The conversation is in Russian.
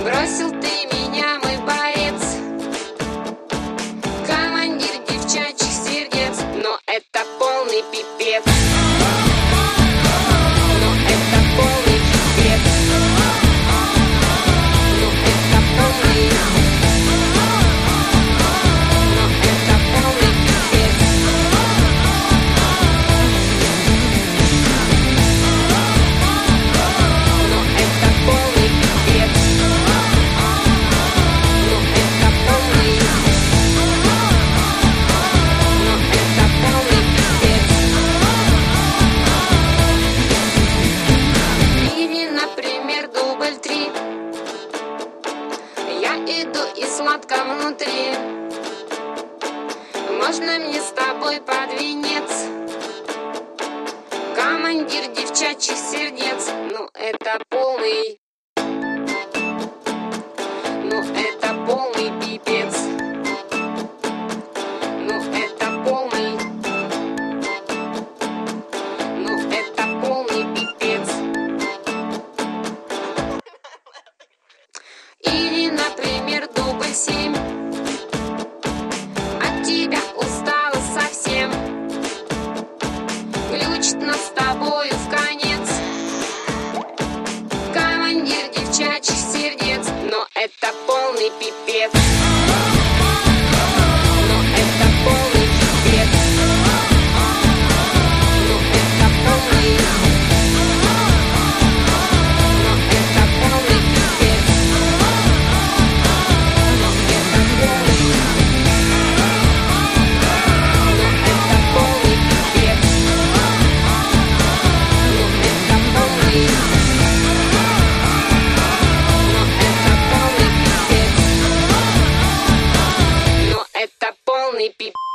Бросил ты меня, мой борец, командир девчачьих сердец, но это полный пипец. Но это полный пипец. Но это полный. Но это полный пипец. Но это полный пипец. Но это полный. Но это полный пипец. Или, например, дубль 3. Я иду и сладко внутри. Можно мне с тобой под венец, командир девчачьих сердец? Ну это полный. Ну это полный пипец. Ну это полный. Ну это полный пипец. Или, например, дубль 7. От тебя устала совсем. Глючит нас с тобою в конец, командир девчачьих сердец. Но это полный пипец. Но это полный пипец. Но это полный. Но это полный пипец. Но это полный. Но это полный пипец. Но это полный. Но это полный пипец. Но это полный пипец.